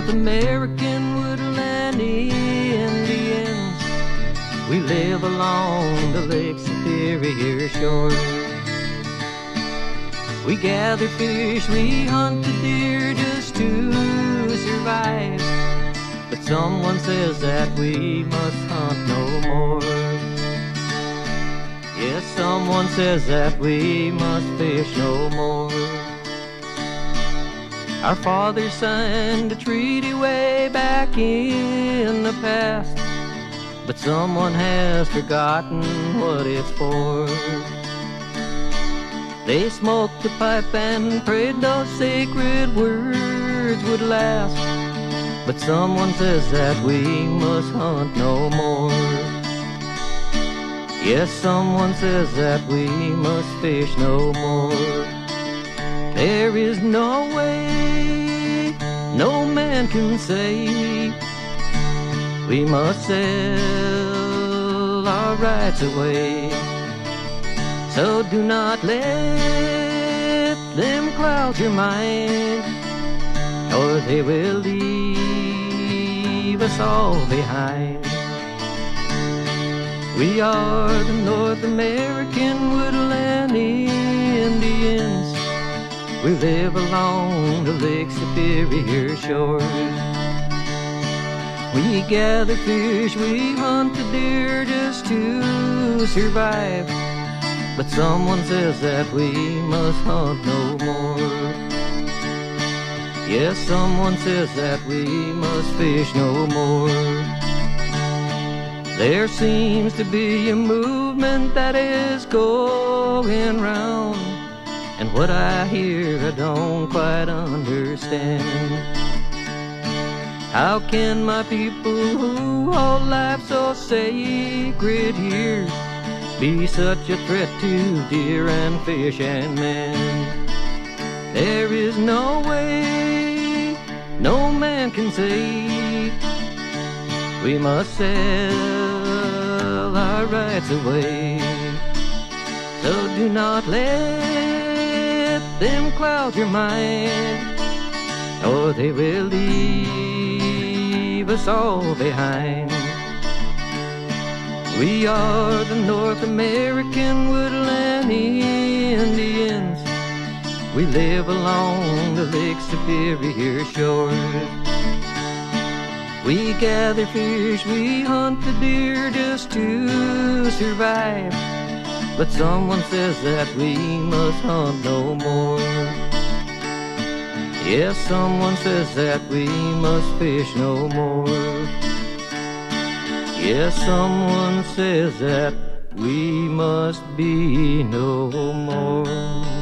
North American woodland Indians. We live along the Lake Superior shore. We gather fish, we hunt the deer just to survive. But someone says that we must hunt no more. Yes, someone says that we must fish no more. Our fathers signed a treaty way back in the past, but someone has forgotten what it's for. They smoked the pipe and prayed those sacred words would last, but someone says that we must hunt no more. Yes, someone says that we must fish no more. There is no way, no man can say we must sell our rights away. So do not let them cloud your mind, or they will leave us all behind. We are the North American woodland Indians. We live along the Lake Superior shores. We gather fish, we hunt the deer just to survive. But someone says that we must hunt no more. Yes, someone says that we must fish no more. There seems to be a movement that is going round, and what I hear I don't quite understand. How can my people who hold life so sacred here be such a threat to deer and fish and men? There is no way, no man can say we must sell our rights away. So do not let them cloud your mind, or they will leave us all behind. We are the North American woodland Indians. We live along the Lake Superior shores. We gather fish, we hunt the deer just to survive. But someone says that we must hunt no more. Yes, someone says that we must fish no more. Yes, someone says that we must be no more.